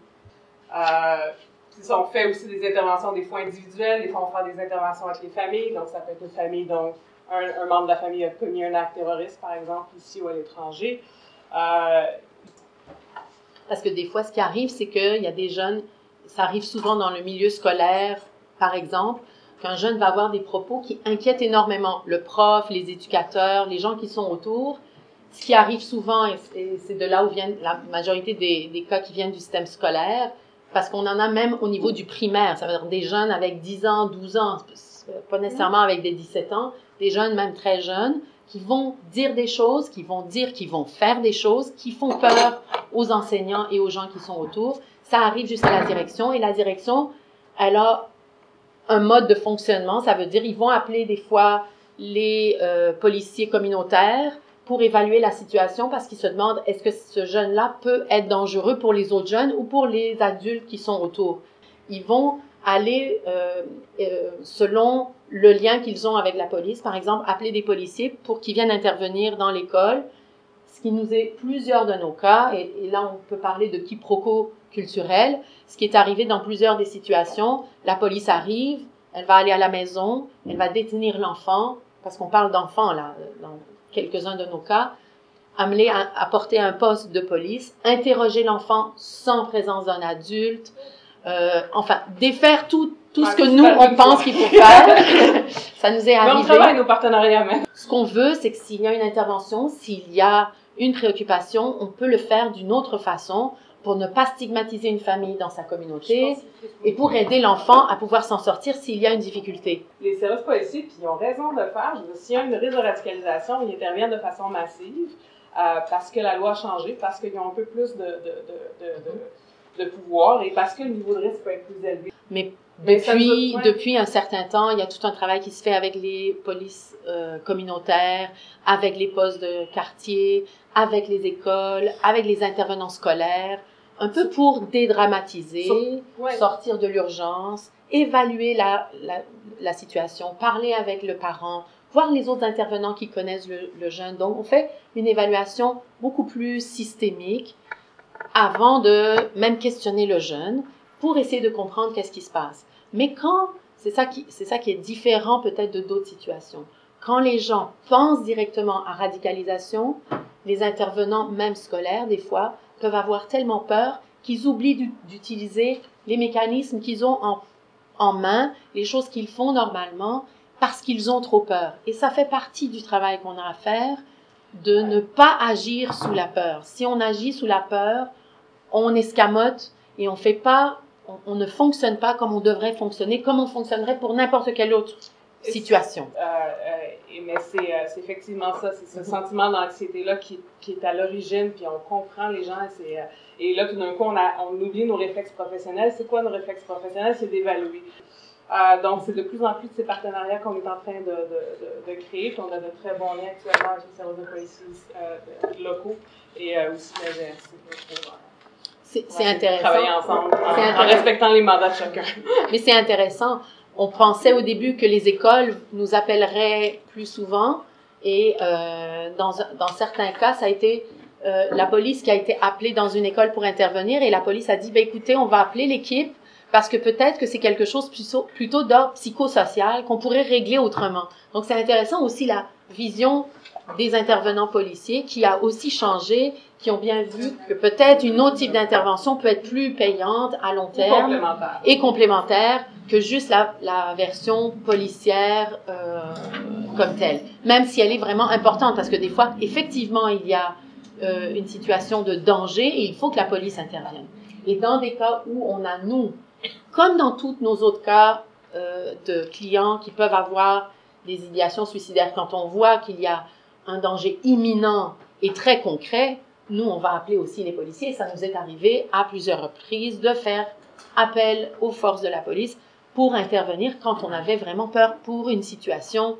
Euh, ça, on fait aussi des interventions des fois individuelles, des fois on fait des interventions avec les familles, donc ça peut être une famille, donc Un, un membre de la famille a commis un acte terroriste, par exemple, ici ou à l'étranger. Euh, Parce que des fois, ce qui arrive, c'est qu'il y a des jeunes, ça arrive souvent dans le milieu scolaire, par exemple, qu'un jeune va avoir des propos qui inquiètent énormément le prof, les éducateurs, les gens qui sont autour. Ce qui arrive souvent, et c'est de là où viennent la majorité des, des cas qui viennent du système scolaire, parce qu'on en a même au niveau du primaire, ça veut dire des jeunes avec dix ans, douze ans, pas nécessairement avec des dix-sept ans, des jeunes même très jeunes, qui vont dire des choses, qui vont dire qu'ils vont faire des choses, qui font peur aux enseignants et aux gens qui sont autour. Ça arrive jusqu'à la direction, et la direction, elle a un mode de fonctionnement. Ça veut dire ils vont appeler des fois les euh, policiers communautaires pour évaluer la situation parce qu'ils se demandent est-ce que ce jeune-là peut être dangereux pour les autres jeunes ou pour les adultes qui sont autour. Ils vont aller, euh, euh, selon le lien qu'ils ont avec la police, par exemple, appeler des policiers pour qu'ils viennent intervenir dans l'école, ce qui nous est plusieurs de nos cas, et, et là on peut parler de quiproquo culturel, ce qui est arrivé dans plusieurs des situations, la police arrive, elle va aller à la maison, elle va détenir l'enfant, parce qu'on parle d'enfants là, dans quelques-uns de nos cas, amener à, à porter un poste de police, interroger l'enfant sans présence d'un adulte, euh, enfin, défaire tout, tout ce que nous, on pense qu'il faut faire. Ça nous est arrivé. Mais on travaille nos partenariats même. Ce qu'on veut, c'est que s'il y a une intervention, s'il y a une préoccupation, on peut le faire d'une autre façon pour ne pas stigmatiser une famille dans sa communauté et pour aider l'enfant à pouvoir s'en sortir s'il y a une difficulté. Les services policiers, puis ils ont raison de le faire. Je veux dire, s'il y a une risque de radicalisation, ils interviennent de façon massive euh, parce que la loi a changé, parce qu'ils ont un peu plus de, de, de, de, de, de pouvoir et parce que le niveau de risque peut être plus élevé. Mais depuis, depuis un certain temps, il y a tout un travail qui se fait avec les polices euh, communautaires, avec les postes de quartier, avec les écoles, avec les intervenants scolaires, un peu pour dédramatiser, so, ouais. sortir de l'urgence, évaluer la, la, la situation, parler avec le parent, voir les autres intervenants qui connaissent le, le jeune. Donc, on fait une évaluation beaucoup plus systémique avant de même questionner le jeune pour essayer de comprendre qu'est-ce qui se passe. Mais quand, c'est ça qui, c'est ça qui est différent peut-être de d'autres situations, quand les gens pensent directement à radicalisation, les intervenants, même scolaires, des fois, peuvent avoir tellement peur qu'ils oublient d'utiliser les mécanismes qu'ils ont en, en main, les choses qu'ils font normalement, parce qu'ils ont trop peur. Et ça fait partie du travail qu'on a à faire, de ne pas agir sous la peur. Si on agit sous la peur, on escamote et on fait pas, on, on ne fonctionne pas comme on devrait fonctionner, comme on fonctionnerait pour n'importe quelle autre situation. Euh, euh, mais c'est, euh, c'est effectivement ça, c'est ce sentiment d'anxiété-là qui, qui est à l'origine, puis on comprend les gens, c'est, euh, et là tout d'un coup on, a, on oublie nos réflexes professionnels. C'est quoi nos réflexes professionnels? C'est d'évaluer. Euh, donc c'est de plus en plus de ces partenariats qu'on est en train de, de, de, de créer, puis on a de très bons liens actuellement avec les services de police euh, locaux et euh, aussi la G R C pour, c'est, c'est intéressant. Travailler ensemble en, en respectant les mandats de chacun. Mais c'est intéressant. On pensait au début que les écoles nous appelleraient plus souvent et euh, dans, dans certains cas, ça a été euh, la police qui a été appelée dans une école pour intervenir et la police a dit, ben écoutez, on va appeler l'équipe parce que peut-être que c'est quelque chose plutôt, plutôt d'ordre psychosocial qu'on pourrait régler autrement. Donc c'est intéressant aussi la vision des intervenants policiers qui a aussi changé, qui ont bien vu que peut-être une autre type d'intervention peut être plus payante à long terme complémentaire. et complémentaire que juste la, la version policière euh, comme telle, même si elle est vraiment importante, parce que des fois, effectivement, il y a euh, une situation de danger et il faut que la police intervienne. Et dans des cas où on a, nous, comme dans tous nos autres cas euh, de clients qui peuvent avoir des idéations suicidaires, quand on voit qu'il y a un danger imminent et très concret, nous, on va appeler aussi les policiers. Et ça nous est arrivé à plusieurs reprises de faire appel aux forces de la police pour intervenir quand on avait vraiment peur pour une situation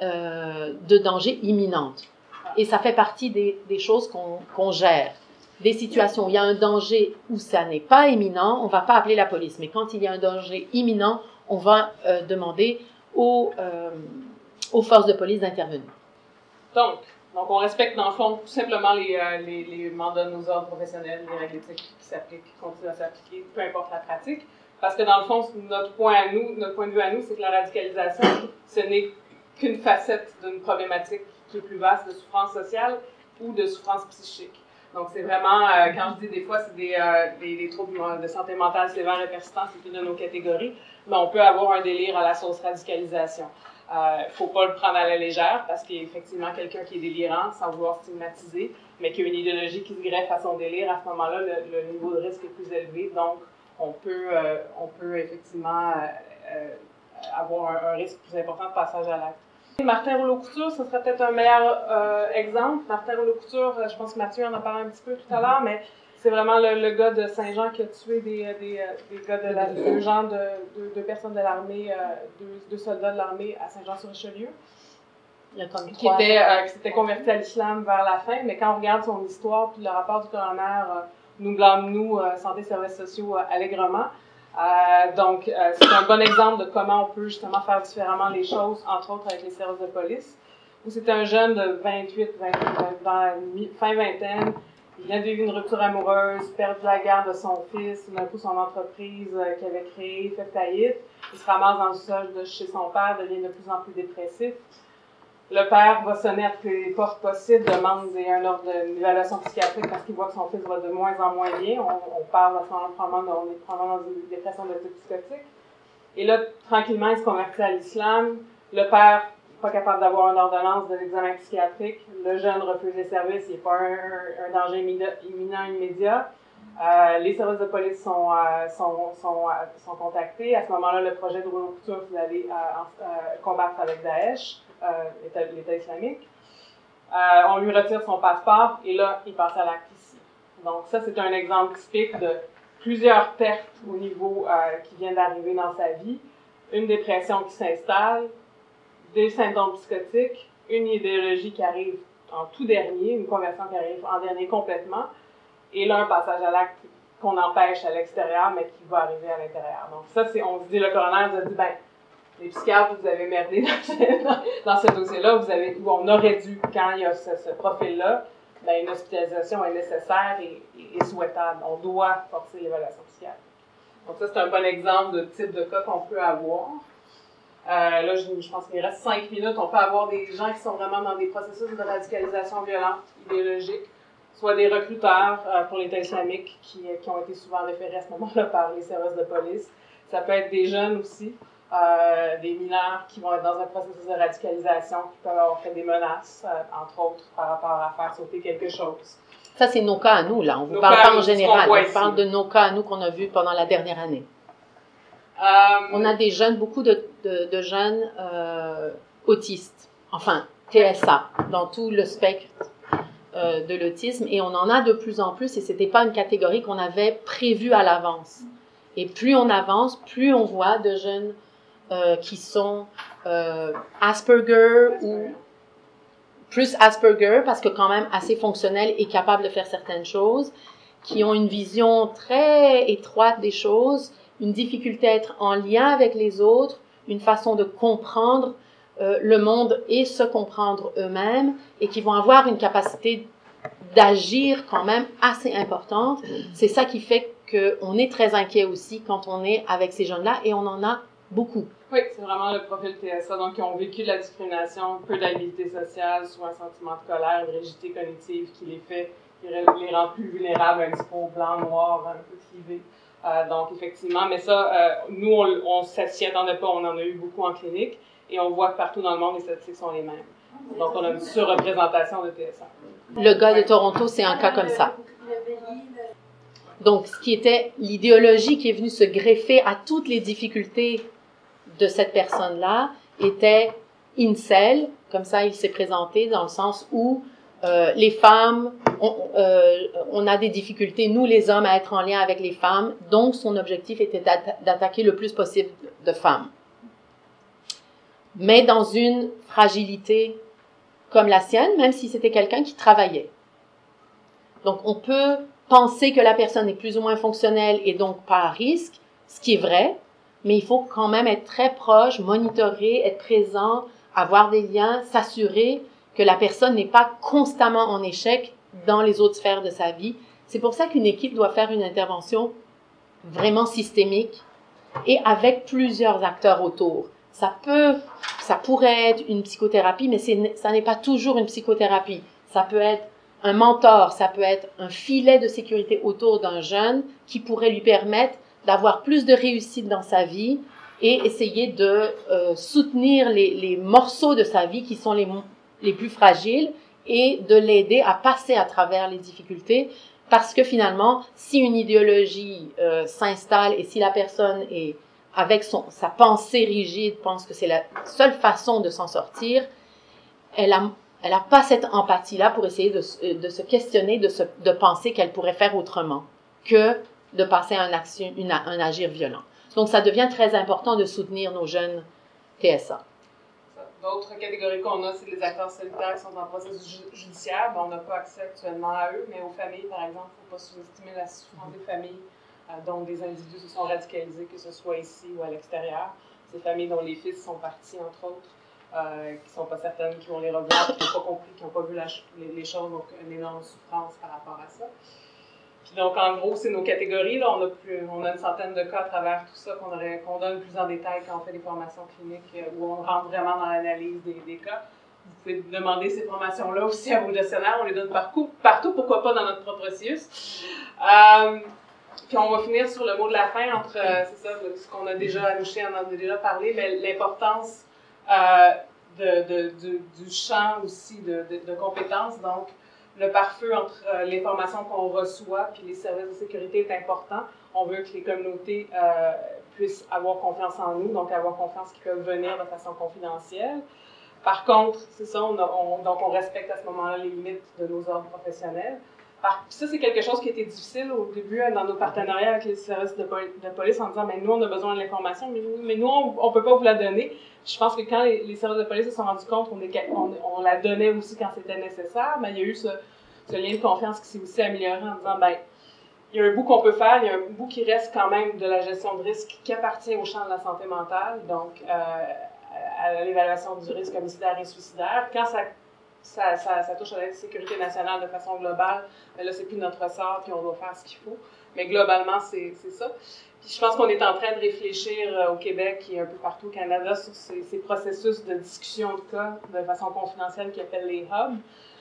euh, de danger imminente. Et ça fait partie des, des choses qu'on, qu'on gère. Des situations où il y a un danger où ça n'est pas imminent, on ne va pas appeler la police. Mais quand il y a un danger imminent, on va euh, demander aux, euh, aux forces de police d'intervenir. Donc, donc, on respecte dans le fond tout simplement les, euh, les, les mandats de nos ordres professionnels, les règles éthiques qui s'appliquent, qui continuent à s'appliquer, peu importe la pratique. Parce que dans le fond, notre point à nous, notre point de vue à nous, c'est que la radicalisation, ce n'est qu'une facette d'une problématique qui est plus vaste de souffrance sociale ou de souffrance psychique. Donc, c'est vraiment, euh, quand je dis des fois, c'est des, euh, des, des troubles de santé mentale sévères et persistants, c'est une de nos catégories, mais on peut avoir un délire à la sauce radicalisation. Il euh, ne faut pas le prendre à la légère parce qu'il y a effectivement quelqu'un qui est délirant sans vouloir stigmatiser, mais qui a une idéologie qui se greffe à son délire. À ce moment-là, le, le niveau de risque est plus élevé, donc on peut, euh, on peut effectivement euh, euh, avoir un, un risque plus important de passage à l'acte. Martin Rouleau-Couture, ce serait peut-être un meilleur euh, exemple. Martin Rouleau-Couture, je pense que Mathieu en a parlé un petit peu tout à l'heure, mais c'est vraiment le, le gars de Saint-Jean qui a tué des, des, des gars de la, deux gens de, de, de personnes de l'armée, euh, deux, deux soldats de l'armée à Saint-Jean-sur-Richelieu. Il y a comme qui était, euh, qui s'était converti à l'islam vers la fin, mais quand on regarde son histoire, puis le rapport du coroner euh, nous blâme, nous, euh, santé et services sociaux, euh, allègrement. Euh, donc, euh, c'est un bon exemple de comment on peut justement faire différemment les choses, entre autres avec les services de police. Où c'était un jeune de vingt-huit, vingt, dans la fin vingtaine, il vient de vivre une rupture amoureuse, perdu la garde de son fils, tout d'un coup son entreprise euh, qu'il avait créée fait faillite, il se ramasse dans le sol de chez son père, devient de plus en plus dépressif. Le père va sonner à toutes les portes possibles, demande un ordre d'évaluation psychiatrique parce qu'il voit que son fils va de moins en moins bien. On, on parle à ce moment-là, probablement, on est probablement dans une dépression de type psychotique. Et là, tranquillement, il se convertit à l'islam. Le père, pas capable d'avoir une ordonnance de l'examen psychiatrique. Le jeune refuse les services, il n'est pas un, un danger imminent immédiat. Euh, les services de police sont, euh, sont, sont, euh, sont contactés. À ce moment-là, le projet de rupture, vous allez euh, euh, combattre avec Daesh. Euh, l'État islamique. Euh, on lui retire son passeport et là, il passe à l'acte ici. Donc ça, c'est un exemple typique de plusieurs pertes au niveau euh, qui viennent d'arriver dans sa vie, une dépression qui s'installe, des symptômes psychotiques, une idéologie qui arrive en tout dernier, une conversion qui arrive en dernier complètement, et là, un passage à l'acte qu'on empêche à l'extérieur, mais qui va arriver à l'intérieur. Donc ça, c'est, on se dit, le coroner nous a dit, ben, les psychiatres, vous avez merdé dans ce, dans, dans ce dossier-là, vous avez, où on aurait dû, quand il y a ce, ce profil-là, ben, une hospitalisation est nécessaire et, et, et souhaitable. On doit forcer l'évaluation psychiatrique. Donc ça, c'est un bon exemple de type de cas qu'on peut avoir. Euh, là, je, je pense qu'il reste cinq minutes. On peut avoir des gens qui sont vraiment dans des processus de radicalisation violente, idéologique, soit des recruteurs euh, pour l'État islamique qui, qui ont été souvent référés à ce moment-là par les services de police. Ça peut être des jeunes aussi. Euh, des mineurs qui vont être dans un processus de radicalisation, qui peuvent avoir fait des menaces, euh, entre autres, par rapport à faire sauter quelque chose. Ça, c'est nos cas à nous, là. On ne vous parle pas en général. On parle de nos cas à nous qu'on a vus pendant la dernière année. Euh, on a des jeunes, beaucoup de, de, de jeunes euh, autistes, enfin, T S A, dans tout le spectre euh, de l'autisme, et on en a de plus en plus, et ce n'était pas une catégorie qu'on avait prévue à l'avance. Et plus on avance, plus on voit de jeunes Euh, qui sont euh, Asperger ou plus Asperger parce que quand même assez fonctionnels et capables de faire certaines choses, qui ont une vision très étroite des choses, une difficulté à être en lien avec les autres, une façon de comprendre euh, le monde et se comprendre eux-mêmes, et qui vont avoir une capacité d'agir quand même assez importante. C'est ça qui fait qu'on est très inquiet aussi quand on est avec ces jeunes-là, et on en a beaucoup. Oui, c'est vraiment le profil T S A. Donc, ils ont vécu de la discrimination, peu d'habilité sociale, souvent un sentiment de colère, une rigidité cognitive qui les fait, qui les rend plus vulnérables à un discours blanc, noir, un peu clivé. Euh, donc, effectivement, mais ça, euh, nous, on, on s'y attendait pas, on en a eu beaucoup en clinique, et on voit que partout dans le monde, les statistiques sont les mêmes. Donc, on a une surreprésentation de T S A. Le gars de Toronto, c'est un cas comme ça. Donc, ce qui était l'idéologie qui est venue se greffer à toutes les difficultés de cette personne-là était incel, comme ça il s'est présenté, dans le sens où euh, les femmes, on, euh, on a des difficultés, nous les hommes, à être en lien avec les femmes, donc son objectif était d'attaquer le plus possible de femmes. Mais dans une fragilité comme la sienne, même si c'était quelqu'un qui travaillait. Donc on peut penser que la personne est plus ou moins fonctionnelle et donc pas à risque, ce qui est vrai, mais il faut quand même être très proche, monitorer, être présent, avoir des liens, s'assurer que la personne n'est pas constamment en échec dans les autres sphères de sa vie. C'est pour ça qu'une équipe doit faire une intervention vraiment systémique et avec plusieurs acteurs autour. Ça peut, ça pourrait être une psychothérapie, mais c'est, ça n'est pas toujours une psychothérapie. Ça peut être un mentor, ça peut être un filet de sécurité autour d'un jeune qui pourrait lui permettre d'avoir plus de réussite dans sa vie et essayer de euh, soutenir les, les morceaux de sa vie qui sont les, les plus fragiles et de l'aider à passer à travers les difficultés, parce que finalement, si une idéologie euh, s'installe et si la personne est avec son, sa pensée rigide, pense que c'est la seule façon de s'en sortir, elle a elle n'a pas cette empathie-là pour essayer de, de se questionner, de, se, de penser qu'elle pourrait faire autrement que de passer à un, action, une, un agir violent. Donc, ça devient très important de soutenir nos jeunes T S A. D'autres catégories qu'on a, c'est les acteurs solitaires qui sont en processus judiciaire. Bon, on n'a pas accès actuellement à eux, mais aux familles, par exemple, il ne faut pas sous-estimer la souffrance des familles euh, dont des individus se sont radicalisés, que ce soit ici ou à l'extérieur. Ces familles dont les fils sont partis, entre autres, euh, qui ne sont pas certaines, qui vont les revoir, qui n'ont pas compris, qui n'ont pas vu la, les, les choses, donc une énorme souffrance par rapport à ça. Puis donc, en gros, c'est nos catégories. Là, on a, plus, on a une centaine de cas à travers tout ça qu'on, aurait, qu'on donne plus en détail quand on fait des formations cliniques euh, où on rentre vraiment dans l'analyse des, des cas. Vous pouvez demander ces formations-là aussi à vos gestionnaires. On les donne partout, partout pourquoi pas dans notre propre C I U S. Euh, puis on va finir sur le mot de la fin entre, euh, c'est ça, ce qu'on a déjà annoncé, on en a déjà parlé, mais l'importance euh, de, de, de, du champ aussi de, de, de compétences. Donc, le pare-feu entre euh, l'information qu'on reçoit puis les services de sécurité est important. On veut que les communautés euh, puissent avoir confiance en nous, donc avoir confiance qu'ils peuvent venir de façon confidentielle. Par contre, c'est ça, on, a, on, donc on respecte à ce moment-là les limites de nos ordres professionnels. Par, ça, c'est quelque chose qui était difficile au début dans nos partenariats avec les services de, poli de police en disant, mais nous, on a besoin de l'information, mais, mais nous, on ne peut pas vous la donner. Je pense que quand les, les services de police se sont rendus compte qu'on on, on la donnait aussi quand c'était nécessaire, mais il y a eu ce, ce lien de confiance qui s'est aussi amélioré en disant, ben, il y a un bout qu'on peut faire, il y a un bout qui reste quand même de la gestion de risque qui appartient au champ de la santé mentale, donc euh, à l'évaluation du risque homicidaire et suicidaire. Quand ça, ça, ça, ça touche à la sécurité nationale de façon globale, ben là, c'est plus notre ressort, puis on doit faire ce qu'il faut. Mais globalement, c'est ça. Puis je pense qu'on est en train de réfléchir euh, au Québec et un peu partout au Canada sur ces, ces processus de discussion de cas de façon confidentielle qui appellent les hubs.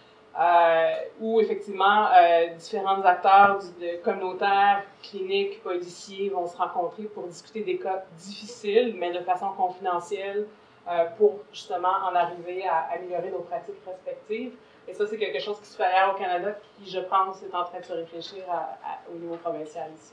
Euh, où effectivement euh, différents acteurs du, de, communautaires, cliniques, policiers vont se rencontrer pour discuter des cas difficiles, mais de façon confidentielle, euh, pour justement en arriver à améliorer nos pratiques respectives. Et ça, c'est quelque chose qui se fait ailleurs au Canada, qui, je pense, est en train de se réfléchir à, à, au niveau provincial ici.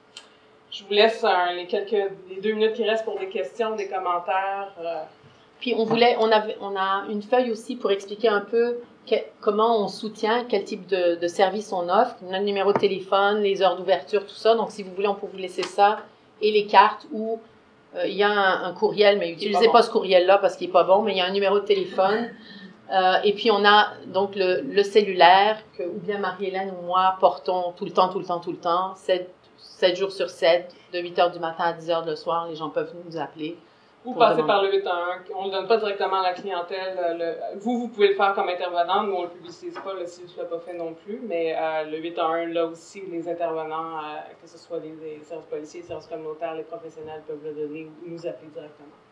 Je vous laisse un, les, quelques, les deux minutes qui restent pour des questions, des commentaires. Euh. Puis on voulait, on, avait, on a une feuille aussi pour expliquer un peu que, comment on soutient, quel type de, de service on offre, on a le numéro de téléphone, les heures d'ouverture, tout ça. Donc, si vous voulez, on peut vous laisser ça et les cartes où euh, il y a un, un courriel, mais n'utilisez pas, pas bon. ce courriel-là parce qu'il n'est pas bon, mais il y a un numéro de téléphone. Euh, et puis, on a donc le, le cellulaire que ou bien Marie-Hélène ou moi portons tout le temps, tout le temps, tout le temps, sept jours sur sept, de huit heures du matin à dix heures le soir, les gens peuvent nous appeler. Ou passer par le huit un un. On ne le donne pas directement à la clientèle. Le, vous, vous pouvez le faire comme intervenant. Nous, on ne le publicise pas. Le C I U S ne l'a pas fait non plus. Mais euh, le huit un un, là aussi, les intervenants, euh, que ce soit les, les services policiers, les services communautaires, les professionnels peuvent le donner ou nous appeler directement.